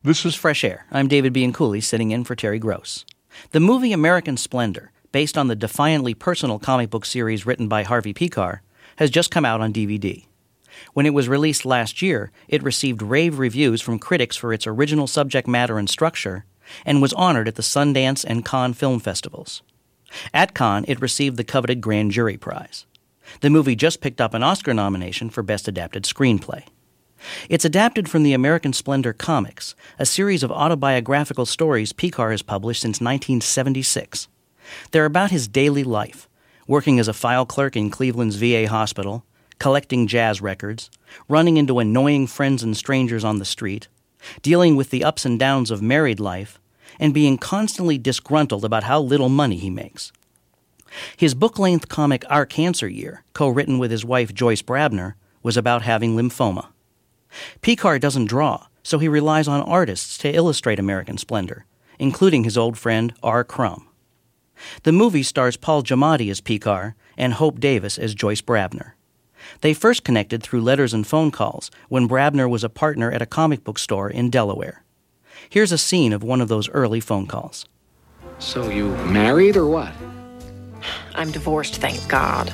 This is Fresh Air. I'm David Bianculli, sitting in for Terry Gross. The movie American Splendor, based on the defiantly personal comic book series written by Harvey Pekar, has just come out on DVD. When it was released last year, it received rave reviews from critics for its original subject matter and structure, and was honored at the Sundance and Cannes film festivals. At Cannes, it received the coveted Grand Jury Prize. The movie just picked up an Oscar nomination for Best Adapted Screenplay. It's adapted from the American Splendor comics, a series of autobiographical stories Pekar has published since 1976. They're about his daily life, working as a file clerk in Cleveland's VA hospital, collecting jazz records, running into annoying friends and strangers on the street, dealing with the ups and downs of married life, and being constantly disgruntled about how little money he makes. His book-length comic Our Cancer Year, co-written with his wife Joyce Brabner, was about having lymphoma. Pekar doesn't draw, so he relies on artists to illustrate American Splendor, including his old friend R. Crumb. The movie stars Paul Giamatti as Pekar and Hope Davis as Joyce Brabner. They first connected through letters and phone calls when Brabner was a partner at a comic book store in Delaware. Here's a scene of one of those early phone calls. So you married or what? I'm divorced, thank God.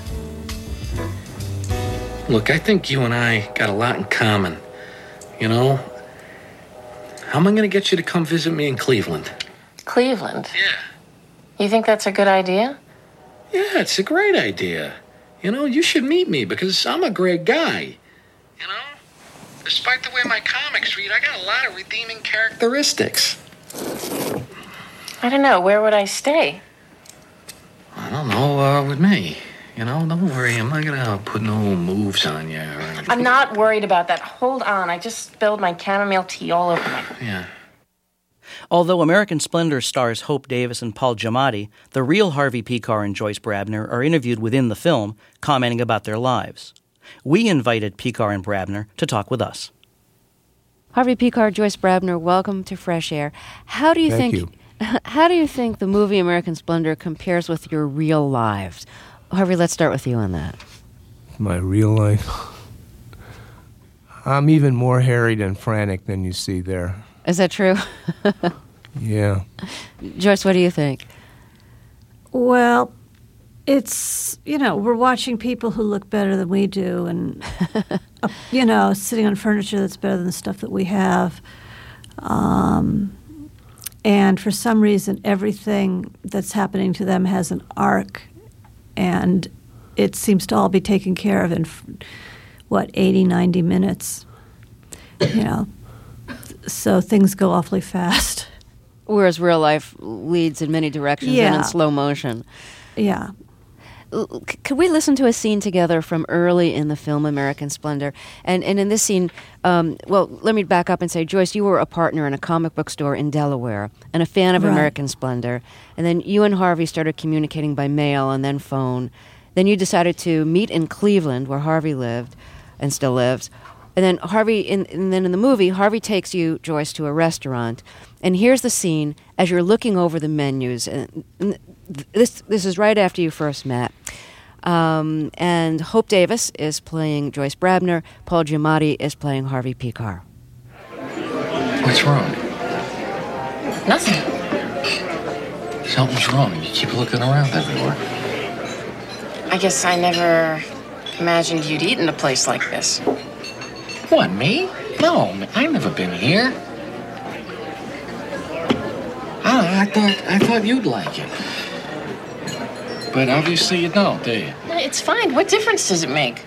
Look, I think you and I got a lot in common. You know, how am I going to get you to come visit me in Cleveland? Cleveland? Yeah. You think that's a good idea? Yeah, it's a great idea. You know, you should meet me because I'm a great guy. You know, despite the way my comics read, I got a lot of redeeming characteristics. I don't know. Where would I stay? I don't know, with me. You know, don't worry. I'm not going to put no moves on you or anything. I'm not worried about that. Hold on. I just spilled my chamomile tea all over me. Yeah. Although American Splendor stars Hope Davis and Paul Giamatti, the real Harvey Pekar and Joyce Brabner are interviewed within the film, commenting about their lives. We invited Pekar and Brabner to talk with us. Harvey Pekar, Joyce Brabner, welcome to Fresh Air. How do you think the movie American Splendor compares with your real lives? Harvey, let's start with you on that. My real life? I'm even more harried and frantic than you see there. Is that true? Yeah. Joyce, what do you think? Well, it's, we're watching people who look better than we do and, sitting on furniture that's better than the stuff that we have. And for some reason, everything that's happening to them has an arc, and it seems to all be taken care of in, 80, 90 minutes, So things go awfully fast. Whereas real life leads in many directions and in slow motion. Yeah. Could we listen to a scene together from early in the film American Splendor? And in this scene, let me back up and say, Joyce, you were a partner in a comic book store in Delaware and a fan of American Splendor. And then you and Harvey started communicating by mail and then phone. Then you decided to meet in Cleveland, where Harvey lived and still lives. And then then in the movie, Harvey takes you, Joyce, to a restaurant. And here's the scene as you're looking over the menus. And this is right after you first met. And Hope Davis is playing Joyce Brabner. Paul Giamatti is playing Harvey Pekar. What's wrong? Nothing. Something's wrong. You keep looking around everywhere. I guess I never imagined you'd eat in a place like this. What, me? No, I've never been here. I thought you'd like it. But obviously you don't, do you? It's fine. What difference does it make?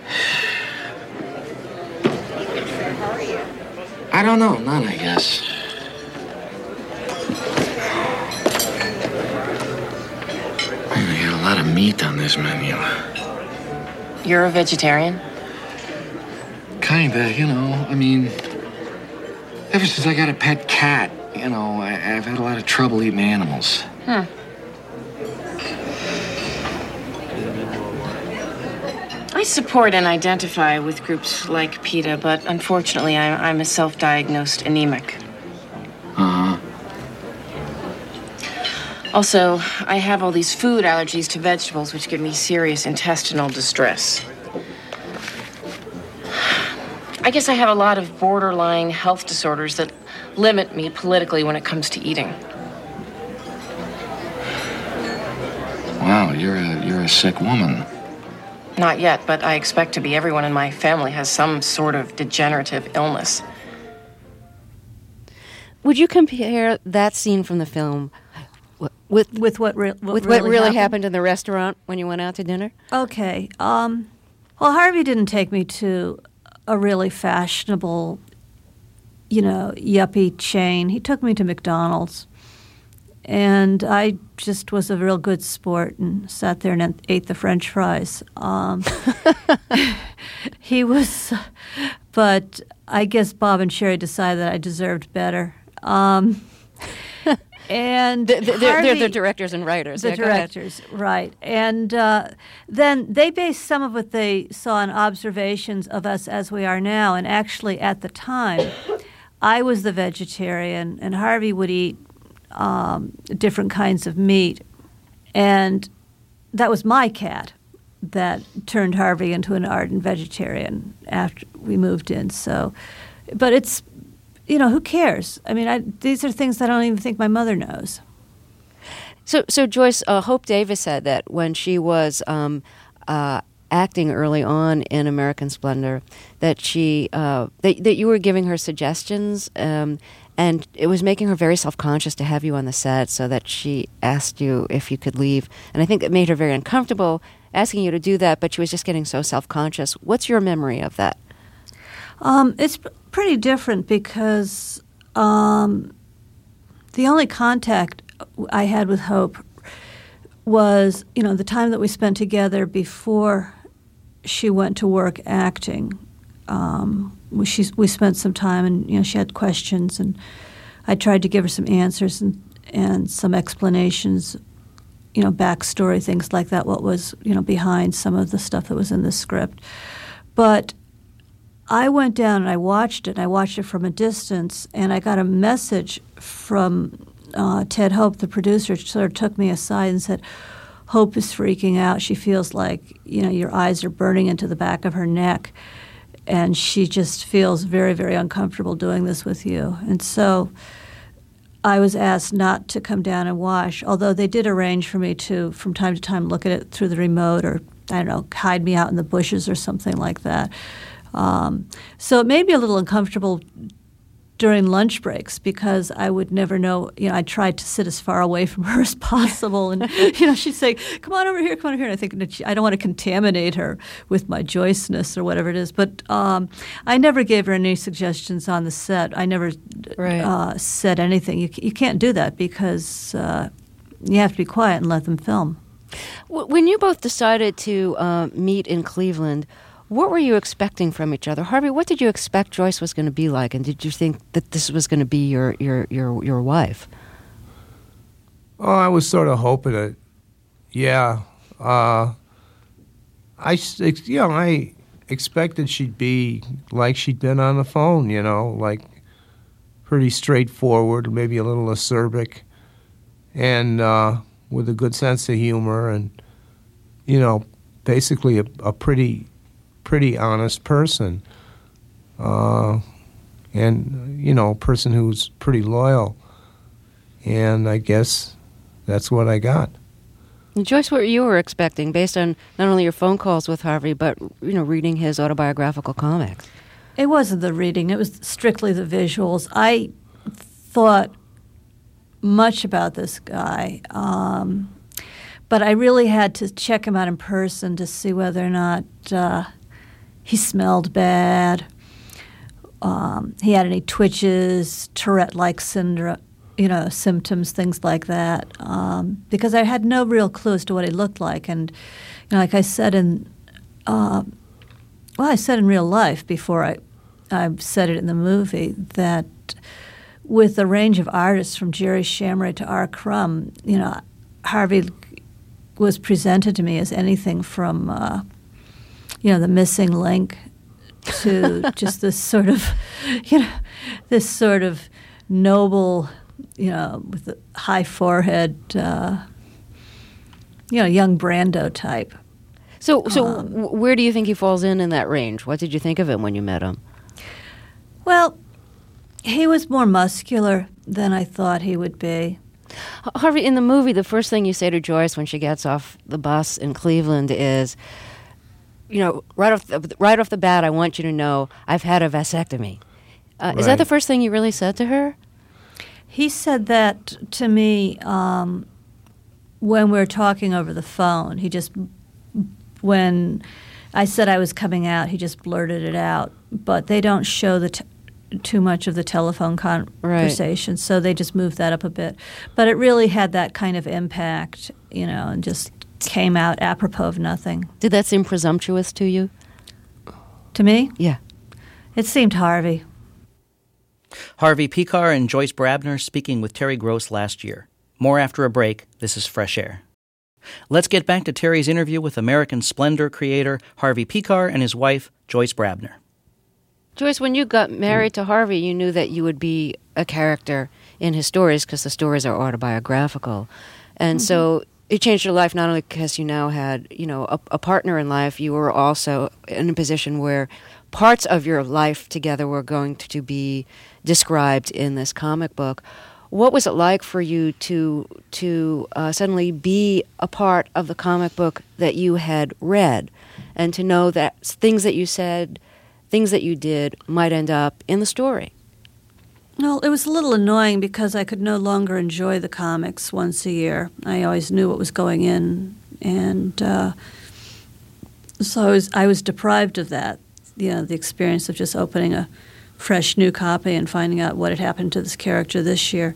I don't know. None, I guess. You got a lot of meat on this menu. You're a vegetarian? Kinda, ever since I got a pet cat, I've had a lot of trouble eating animals. I support and identify with groups like PETA, but unfortunately I'm a self-diagnosed anemic. Uh-huh. Also, I have all these food allergies to vegetables, which give me serious intestinal distress. I guess I have a lot of borderline health disorders that limit me politically when it comes to eating. Wow, you're a sick woman. Not yet, but I expect to be. Everyone in my family has some sort of degenerative illness. Would you compare that scene from the film with what really happened in the restaurant when you went out to dinner? Okay. Well, Harvey didn't take me to a really fashionable, yuppie chain. He took me to McDonald's. And I just was a real good sport and sat there and ate the French fries. He was, but I guess Bob and Sherry decided that I deserved better. And they're the directors and writers. The directors, right. And then they based some of what they saw on observations of us as we are now. And actually, at the time, I was the vegetarian, and Harvey would eat different kinds of meat. And that was my cat that turned Harvey into an ardent vegetarian after we moved in. So, but it's, who cares? I mean, these are things I don't even think my mother knows. So Joyce, Hope Davis said that when she was acting early on in American Splendor, that that you were giving her suggestions, and it was making her very self-conscious to have you on the set, so that she asked you if you could leave. And I think it made her very uncomfortable asking you to do that, but she was just getting so self-conscious. What's your memory of that? It's pretty different because the only contact I had with Hope was, the time that we spent together before she went to work acting. We spent some time, and she had questions, and I tried to give her some answers and some explanations, backstory, things like that, what was behind some of the stuff that was in the script. But I went down and I watched it. And I watched it from a distance, and I got a message from Ted Hope, the producer, sort of took me aside and said, "Hope is freaking out. She feels like your eyes are burning into the back of her neck. And she just feels very, very uncomfortable doing this with you." And so I was asked not to come down and watch, although they did arrange for me to, from time to time, look at it through the remote or, hide me out in the bushes or something like that. So it made me a little uncomfortable during lunch breaks because I would never know. I tried to sit as far away from her as possible, and she'd say, "Come on over here, come on over here." And I think I don't want to contaminate her with my Joyce-ness or whatever it is. But I never gave her any suggestions on the set. I never said anything. You can't do that because you have to be quiet and let them film. When you both decided to meet in Cleveland, what were you expecting from each other? Harvey, what did you expect Joyce was going to be like, and did you think that this was going to be your wife? Oh, I was sort of hoping it. Yeah. I expected she'd be like she'd been on the phone, like pretty straightforward, maybe a little acerbic, and with a good sense of humor, and, basically a pretty honest person, and a person who's pretty loyal, and I guess that's what I got. And Joyce, what you were expecting based on not only your phone calls with Harvey, but reading his autobiographical comics? It wasn't the reading; it was strictly the visuals. I thought much about this guy, but I really had to check him out in person to see whether or not he smelled bad. He had any twitches, Tourette-like syndrome, symptoms, things like that. Because I had no real clue as to what he looked like, and like I said I said in real life before I said it in the movie that with the range of artists from Jerry Shamray to R. Crumb, Harvey was presented to me as anything from the missing link to just this sort of, noble, with a high forehead, young Brando type. So where do you think he falls in that range? What did you think of him when you met him? Well, He was more muscular than I thought he would be. Harvey, in the movie, the first thing you say to Joyce when she gets off the bus in Cleveland is, right off the bat, I want you to know I've had a vasectomy. Is that the first thing you really said to her? He said that to me when we were talking over the phone. When I said I was coming out, he just blurted it out. But they don't show too much of the telephone conversation, so they just moved that up a bit. But it really had that kind of impact, and just came out apropos of nothing. Did that seem presumptuous to you? To me? Yeah. It seemed Harvey. Harvey Pekar and Joyce Brabner speaking with Terry Gross last year. More after a break. This is Fresh Air. Let's get back to Terry's interview with American Splendor creator Harvey Pekar and his wife, Joyce Brabner. Joyce, when you got married to Harvey, you knew that you would be a character in his stories because the stories are autobiographical. And so it changed your life not only because you now had, a partner in life, you were also in a position where parts of your life together were going to be described in this comic book. What was it like for you to suddenly be a part of the comic book that you had read and to know that things that you said, things that you did might end up in the story? Well, it was a little annoying because I could no longer enjoy the comics once a year. I always knew what was going in, and so I was deprived of that. The experience of just opening a fresh new copy and finding out what had happened to this character this year.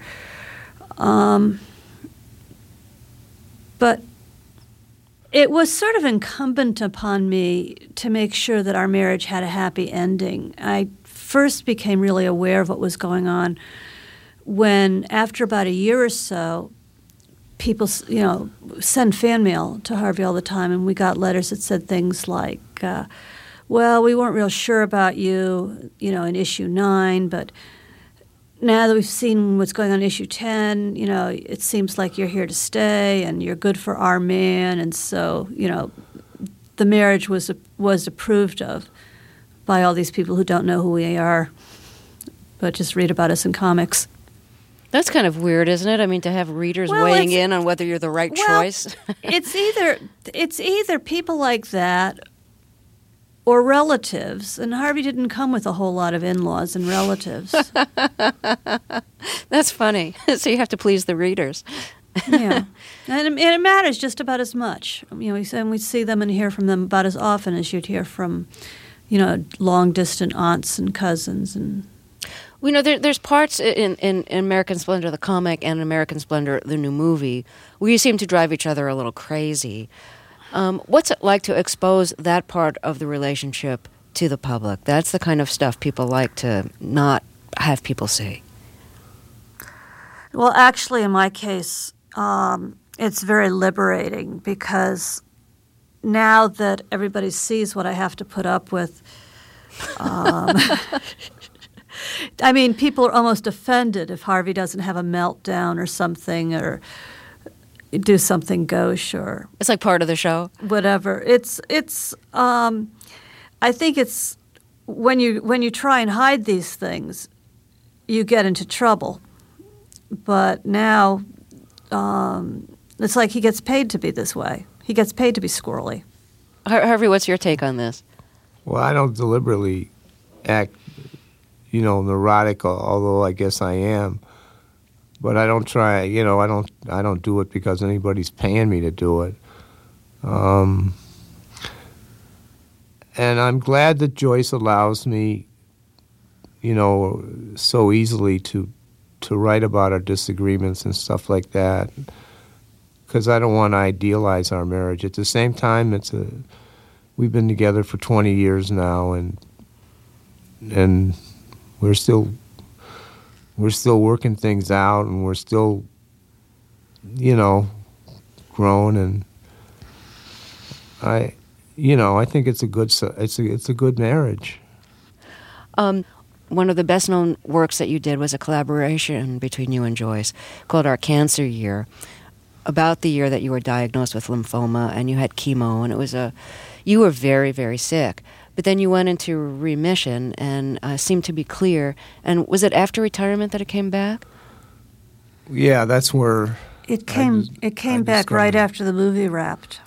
But it was sort of incumbent upon me to make sure that our marriage had a happy ending. I first became really aware of what was going on when, after about a year or so, people, send fan mail to Harvey all the time, and we got letters that said things like, well, we weren't real sure about you, in issue 9, but now that we've seen what's going on in issue 10, it seems like you're here to stay and you're good for our man. And so, the marriage was approved of by all these people who don't know who we are, but just read about us in comics. That's kind of weird, isn't it? I mean, to have readers weighing in on whether you're the right choice. it's either people like that or relatives, and Harvey didn't come with a whole lot of in-laws and relatives. That's funny. So you have to please the readers. Yeah, and it matters just about as much. We see them and hear from them about as often as you'd hear from, long-distant aunts and cousins. And there's parts in American Splendor, the comic, and American Splendor, the new movie, where you seem to drive each other a little crazy. What's it like to expose that part of the relationship to the public? That's the kind of stuff people like to not have people see. Well, actually, in my case, it's very liberating because now that everybody sees what I have to put up with, people are almost offended if Harvey doesn't have a meltdown or something, or do something gauche, or it's like part of the show. Whatever. It's. I think it's when you try and hide these things, you get into trouble. But now, it's like he gets paid to be this way. He gets paid to be squirrely. Harvey, what's your take on this? Well, I don't deliberately act, neurotic, although I guess I am. But I don't try, I don't do it because anybody's paying me to do it. And I'm glad that Joyce allows me, so easily to write about our disagreements and stuff like that, because I don't want to idealize our marriage. At the same time, we've been together for 20 years now, and we're still working things out, and we're still, growing, and I think it's a good marriage. One of the best-known works that you did was a collaboration between you and Joyce called Our Cancer Year, about the year that you were diagnosed with lymphoma and you had chemo, and you were very, very sick. but then you went into remission and seemed to be clear. And was it after retirement that it came back? Yeah, that's where It came back right after the movie wrapped.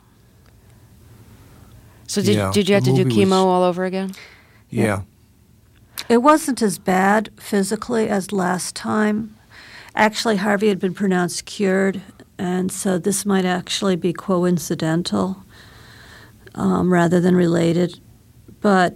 So did you have to do chemo all over again? Yeah. It wasn't as bad physically as last time. Actually, Harvey had been pronounced cured, and so this might actually be coincidental rather than related. But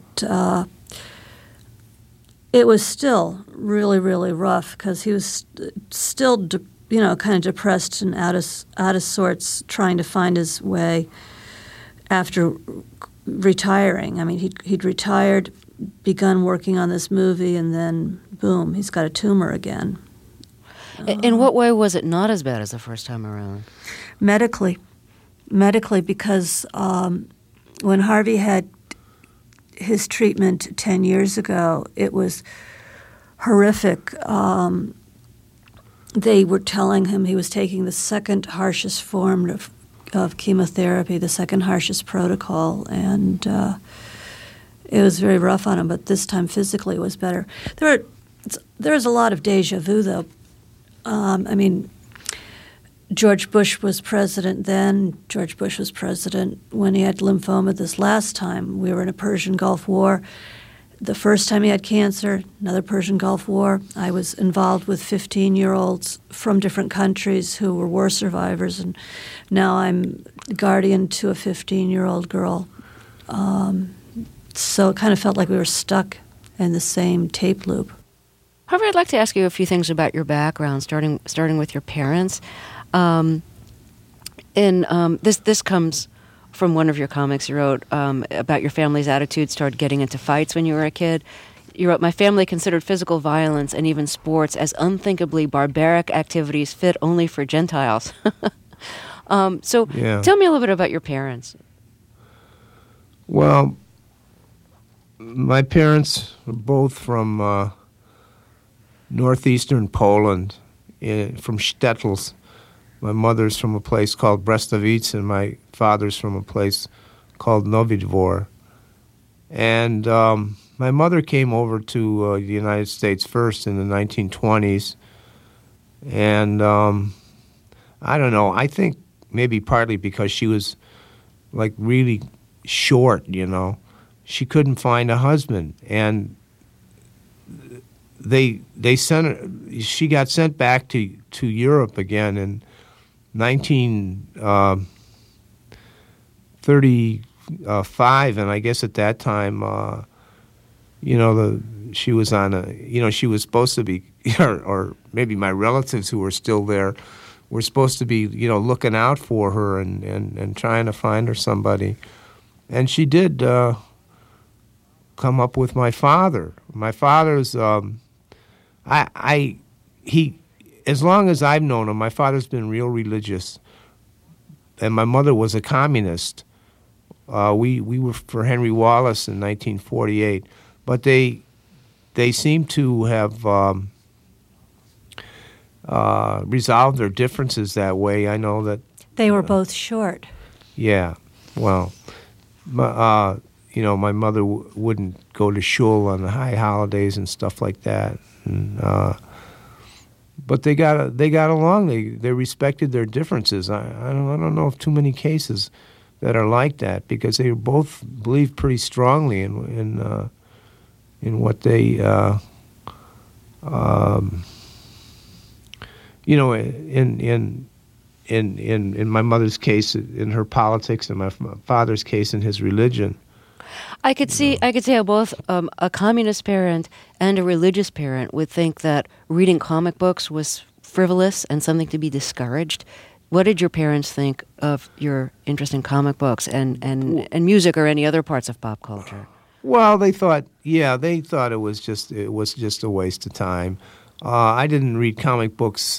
it was still really, really rough because he was still, kind of depressed and out of sorts, trying to find his way after retiring. I mean, he'd retired, begun working on this movie, and then boom, he's got a tumor again. In what way was it not as bad as the first time around? Medically, because when Harvey had his treatment 10 years ago, it was horrific. They were telling him he was taking the second harshest form of chemotherapy, the second harshest protocol, and it was very rough on him, but this time physically it was better. There was a lot of deja vu, though. I mean, George Bush was president then. George Bush was president when he had lymphoma this last time. We were in a Persian Gulf War. The first time he had cancer, another Persian Gulf War. I was involved with 15-year-olds from different countries who were war survivors, and now I'm guardian to a 15-year-old girl. So it kind of felt like we were stuck in the same tape loop. However, I'd like to ask you a few things about your background, starting with your parents. This comes from one of your comics you wrote about your family's attitudes toward getting into fights when you were a kid. You wrote, "My family considered physical violence and even sports as unthinkably barbaric activities fit only for Gentiles." Tell me a little bit about your parents. Well, my parents were both from northeastern Poland, from Stettles. My mother's from a place called Brestovice, and my father's from a place called Nowy Dwór. And my mother came over to the United States first in the 1920s. And I don't know, I think maybe partly because she was like really short, She couldn't find a husband. And they sent her, she got sent back to Europe again in 1935, and I guess at that time, she was on she was supposed to be, or maybe my relatives who were still there were supposed to be, looking out for her and trying to find her somebody, and she did come up with my father. My father's, as long as I've known him, my father's been real religious, and my mother was a communist. We were for Henry Wallace in 1948, but they seem to have resolved their differences that way. I know that they were both short. Yeah, well, my mother wouldn't go to shul on the high holidays and stuff like that, and. But they got along. They respected their differences. I don't know of too many cases that are like that, because they both believed pretty strongly in what they in my mother's case, in her politics, and my father's case, in his religion. I could see how both a communist parent and a religious parent would think that reading comic books was frivolous and something to be discouraged. What did your parents think of your interest in comic books and music or any other parts of pop culture? Well, they thought it was just a waste of time. I didn't read comic books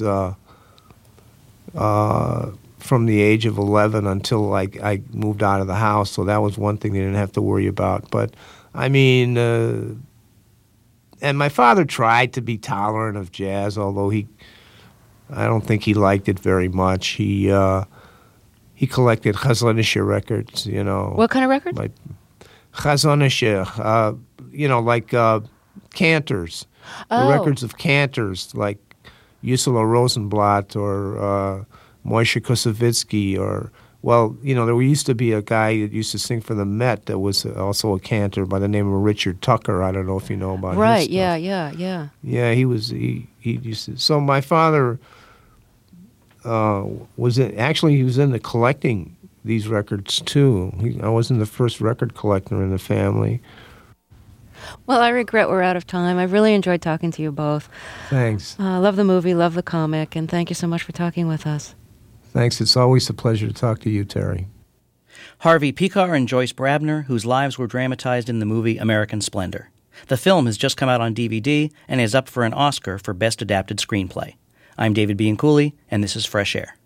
from the age of 11 until I moved out of the house, so that was one thing they didn't have to worry about. But, I mean, and my father tried to be tolerant of jazz, although I don't think he liked it very much. He collected Chazlanische records, What kind of records? Chazonisher, like cantors, the records of cantors, like Ursula Rosenblatt or Moishe Kosovitsky there used to be a guy that used to sing for the Met that was also a cantor by the name of Richard Tucker. I don't know if you know about him. Right, yeah. Yeah, he used to. So my father was into collecting these records too. I wasn't the first record collector in the family. Well, I regret we're out of time. I really enjoyed talking to you both. Thanks. Love the movie, love the comic, and thank you so much for talking with us. Thanks. It's always a pleasure to talk to you, Terry. Harvey Pekar and Joyce Brabner, whose lives were dramatized in the movie American Splendor. The film has just come out on DVD and is up for an Oscar for Best Adapted Screenplay. I'm David Bianculli, and this is Fresh Air.